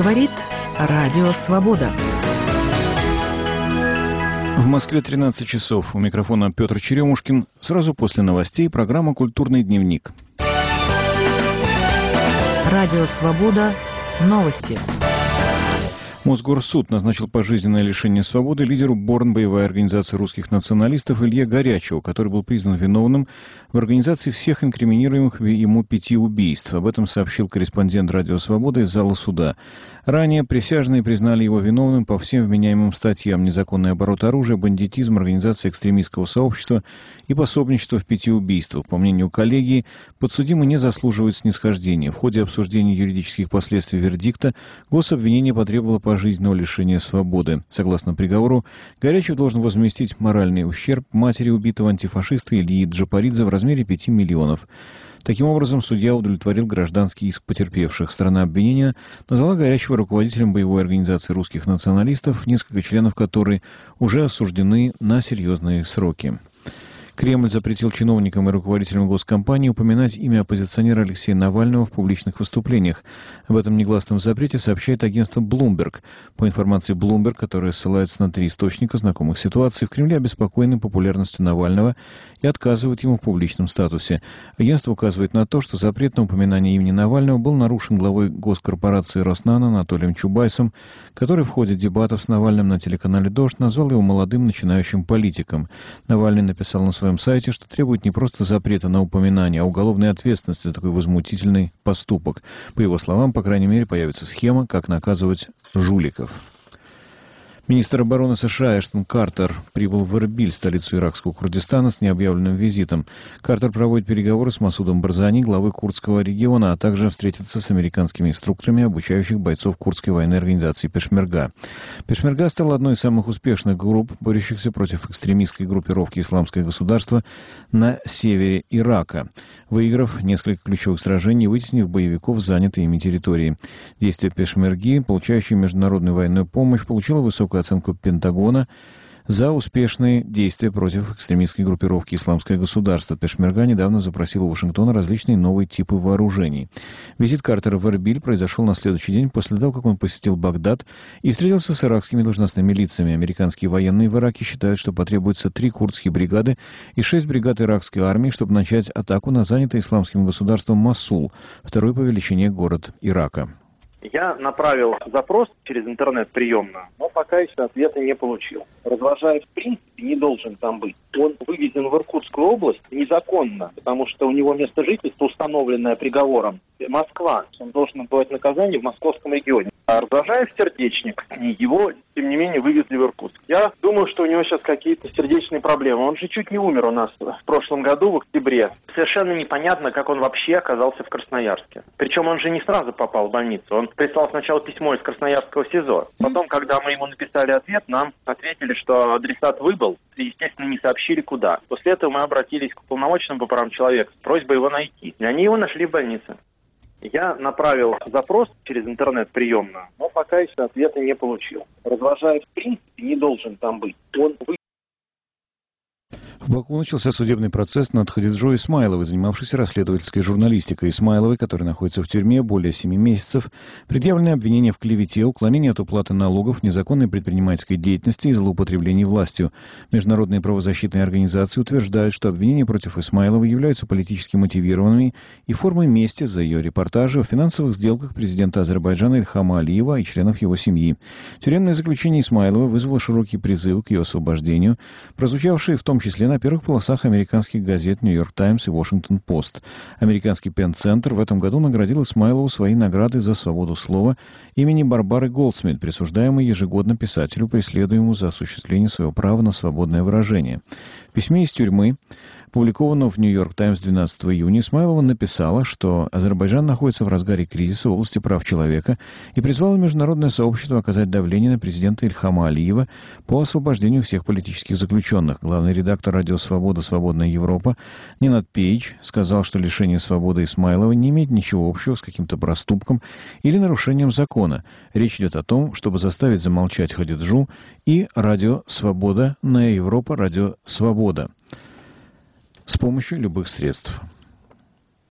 говорит Радио Свобода. В Москве 13 часов. У микрофона Петр Черемушкин. Сразу после новостей программа «Культурный дневник». Радио Свобода. Новости. Мосгорсуд назначил пожизненное лишение свободы лидеру БОРН боевой организации русских националистов Илье Горячеву, который был признан виновным в организации всех инкриминируемых ему 5 убийств. Об этом сообщил корреспондент Радио Свобода из зала суда. Ранее присяжные признали его виновным по всем вменяемым статьям: незаконный оборот оружия, бандитизм, организация экстремистского сообщества и пособничество в 5 убийствах. По мнению коллегии, подсудимый не заслуживает снисхождения. В ходе обсуждения юридических последствий вердикта гособвинение потребовало пожизненного лишения свободы. Согласно приговору, Горячев должен возместить моральный ущерб матери убитого антифашиста Ильи Джапаридзе в размере 5 миллионов. Таким образом, судья удовлетворил гражданский иск потерпевших. Сторона обвинения назвала Горячева руководителем боевой организации русских националистов, несколько членов которой уже осуждены на серьезные сроки. Кремль запретил чиновникам и руководителям госкомпании упоминать имя оппозиционера Алексея Навального в публичных выступлениях. Об этом негласном запрете сообщает агентство Bloomberg. По информации Bloomberg, которая ссылается на 3 источника знакомых ситуаций, в Кремле обеспокоены популярностью Навального и отказывают ему в публичном статусе. Агентство указывает на то, что запрет на упоминание имени Навального был нарушен главой госкорпорации «Роснано» Анатолием Чубайсом, который в ходе дебатов с Навальным на телеканале «Дождь» назвал его молодым начинающим политиком. Навальный написал на своем сайте, что требует не просто запрета на упоминание, а уголовной ответственности за такой возмутительный поступок. По его словам, по крайней мере, появится схема, как наказывать жуликов. Министр обороны США Эштон Картер прибыл в Эрбиль, столицу иракского Курдистана, с необъявленным визитом. Картер проводит переговоры с Масудом Барзани, главой курдского региона, а также встретится с американскими инструкторами, обучающих бойцов курдской военной организации Пешмерга. Пешмерга стала одной из самых успешных групп, борющихся против экстремистской группировки «Исламское государство» на севере Ирака, выиграв несколько ключевых сражений и вытеснив боевиков, занятые ими территории. Действия Пешмерги, получающие международную военную помощь, получило высокую оценку Пентагона за успешные действия против экстремистской группировки «Исламское государство». Пешмерга недавно запросила у Вашингтона различные новые типы вооружений. Визит Картера в Эрбиль произошел на следующий день после того, как он посетил Багдад и встретился с иракскими должностными лицами. Американские военные в Ираке считают, что потребуется 3 курдские бригады и 6 бригад иракской армии, чтобы начать атаку на занятый Исламским государством Мосул, второй по величине город Ирака. Я направил запрос через интернет-приемную, но пока еще ответа не получил. Развожаев, в принципе, не должен там быть. Он вывезен в Иркутскую область незаконно, потому что у него место жительства, установленное приговором, Москва. Он должен отбывать наказание в московском регионе. А Развожаев сердечник, его, тем не менее, вывезли в Иркутск. Я думаю, что у него сейчас какие-то сердечные проблемы. Он же чуть не умер у нас в прошлом году, в октябре. Совершенно непонятно, как он вообще оказался в Красноярске. Причем он же не сразу попал в больницу. Он прислал сначала письмо из Красноярского СИЗО. Потом, когда мы ему написали ответ, нам ответили, что адресат выбыл, и, естественно, не сообщили, куда. После этого мы обратились к уполномоченному по правам человека с просьбой его найти. И они его нашли в больнице. Я направил запрос через интернет-приемную, но пока еще ответа не получил. Развожаев, в принципе, не должен там быть. В Баку начался судебный процесс над Хадиджой Исмаиловой, занимавшейся расследовательской журналистикой. Исмаиловой, которая находится в тюрьме более 7 месяцев, предъявлены обвинения в клевете, уклонении от уплаты налогов, незаконной предпринимательской деятельности и злоупотреблении властью. Международные правозащитные организации утверждают, что обвинения против Исмаиловой являются политически мотивированными и формой мести за ее репортажи о финансовых сделках президента Азербайджана Ильхама Алиева и членов его семьи. Тюремное заключение Исмаиловой вызвало широкие призывы к ее освобождению, прозвучавшие в том числе на первых полосах американских газет «Нью-Йорк Таймс» и «Вашингтон-Пост». Американский Пенн-центр в этом году наградил Исмаилову своей наградой за свободу слова имени Барбары Голдсмит, присуждаемой ежегодно писателю, преследуемому за осуществление своего права на свободное выражение. В письме из тюрьмы, опубликованном в «Нью-Йорк Таймс» 12 июня, Исмаилова написала, что Азербайджан находится в разгаре кризиса в области прав человека и призвала международное сообщество оказать давление на президента Ильхама Алиева по освобождению всех политических заключенных. Главный редактор «Радио Свобода. Свободная Европа» Нинат Пейдж сказал, что лишение свободы Исмаилова не имеет ничего общего с каким-то проступком или нарушением закона. Речь идет о том, чтобы заставить замолчать Хадиджу и «Радио Свобода» на Европа «Радио Свобода» с помощью любых средств.